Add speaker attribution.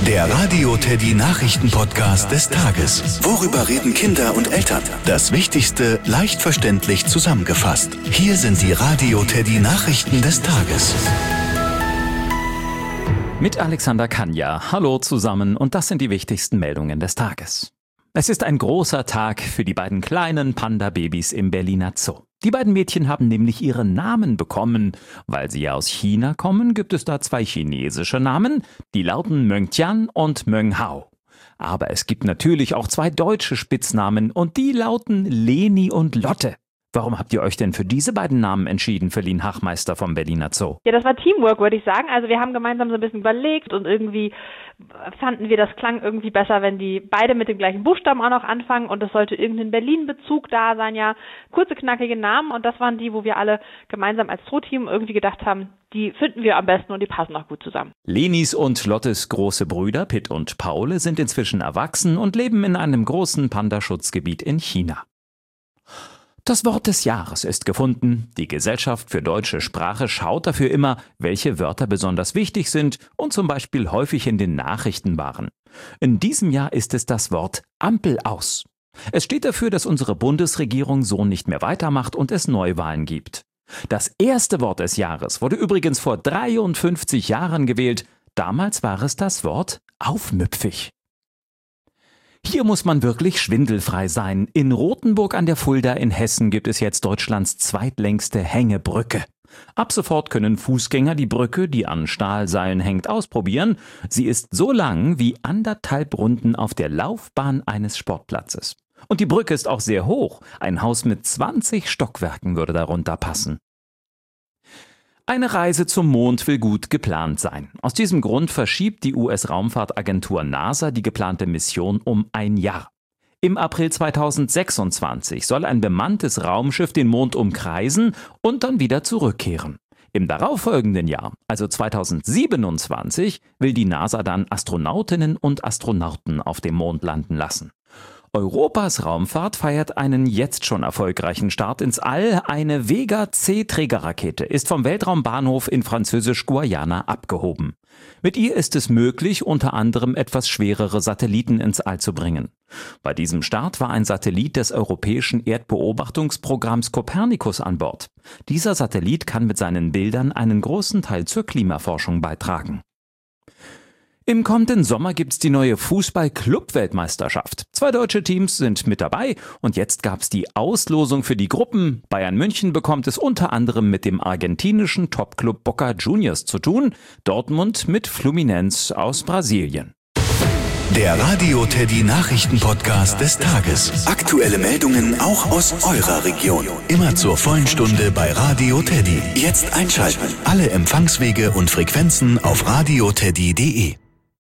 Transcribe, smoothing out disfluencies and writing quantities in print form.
Speaker 1: Der Radio Teddy Nachrichten-Podcast des Tages. Worüber reden Kinder und Eltern? Das Wichtigste leicht verständlich zusammengefasst. Hier sind die Radio Teddy Nachrichten des Tages.
Speaker 2: Mit Alexander Kanja. Hallo zusammen und das sind die wichtigsten Meldungen des Tages. Es ist ein großer Tag für die beiden kleinen Panda-Babys im Berliner Zoo. Die beiden Mädchen haben nämlich ihre Namen bekommen. Weil sie ja aus China kommen, gibt es da zwei chinesische Namen, die lauten Mengtian und Menghao. Aber es gibt natürlich auch zwei deutsche Spitznamen und die lauten Leni und Lotte. Warum habt ihr euch denn für diese beiden Namen entschieden, Feline Hachmeister vom Berliner Zoo?
Speaker 3: Ja, das war Teamwork, würde ich sagen. Also wir haben gemeinsam so ein bisschen überlegt und irgendwie fanden wir, das klang irgendwie besser, wenn die beide mit dem gleichen Buchstaben auch noch anfangen und es sollte irgendein Berlin-Bezug da sein, ja. Kurze, knackige Namen und das waren die, wo wir alle gemeinsam als Zoo-Team irgendwie gedacht haben, die finden wir am besten und die passen auch gut zusammen.
Speaker 2: Lenis und Lottes große Brüder Pitt und Paul sind inzwischen erwachsen und leben in einem großen Pandaschutzgebiet in China. Das Wort des Jahres ist gefunden. Die Gesellschaft für deutsche Sprache schaut dafür immer, welche Wörter besonders wichtig sind und zum Beispiel häufig in den Nachrichten waren. In diesem Jahr ist es das Wort Ampel aus. Es steht dafür, dass unsere Bundesregierung so nicht mehr weitermacht und es Neuwahlen gibt. Das erste Wort des Jahres wurde übrigens vor 53 Jahren gewählt. Damals war es das Wort aufmüpfig. Hier muss man wirklich schwindelfrei sein. In Rothenburg an der Fulda in Hessen gibt es jetzt Deutschlands zweitlängste Hängebrücke. Ab sofort können Fußgänger die Brücke, die an Stahlseilen hängt, ausprobieren. Sie ist so lang wie 1,5 Runden auf der Laufbahn eines Sportplatzes. Und die Brücke ist auch sehr hoch. Ein Haus mit 20 Stockwerken würde darunter passen. Eine Reise zum Mond will gut geplant sein. Aus diesem Grund verschiebt die US-Raumfahrtagentur NASA die geplante Mission um ein Jahr. Im April 2026 soll ein bemanntes Raumschiff den Mond umkreisen und dann wieder zurückkehren. Im darauffolgenden Jahr, also 2027, will die NASA dann Astronautinnen und Astronauten auf dem Mond landen lassen. Europas Raumfahrt feiert einen jetzt schon erfolgreichen Start ins All. Eine Vega-C-Trägerrakete ist vom Weltraumbahnhof in Französisch-Guayana abgehoben. Mit ihr ist es möglich, unter anderem etwas schwerere Satelliten ins All zu bringen. Bei diesem Start war ein Satellit des europäischen Erdbeobachtungsprogramms Copernicus an Bord. Dieser Satellit kann mit seinen Bildern einen großen Teil zur Klimaforschung beitragen. Im kommenden Sommer gibt's die neue Fußball-Club-Weltmeisterschaft. 2 deutsche Teams sind mit dabei und jetzt gab's die Auslosung für die Gruppen. Bayern München bekommt es unter anderem mit dem argentinischen Topclub Boca Juniors zu tun, Dortmund mit Fluminense aus Brasilien.
Speaker 1: Der Radio Teddy Nachrichten-Podcast des Tages. Aktuelle Meldungen auch aus eurer Region. Immer zur vollen Stunde bei Radio Teddy. Jetzt einschalten. Alle Empfangswege und Frequenzen auf radioteddy.de.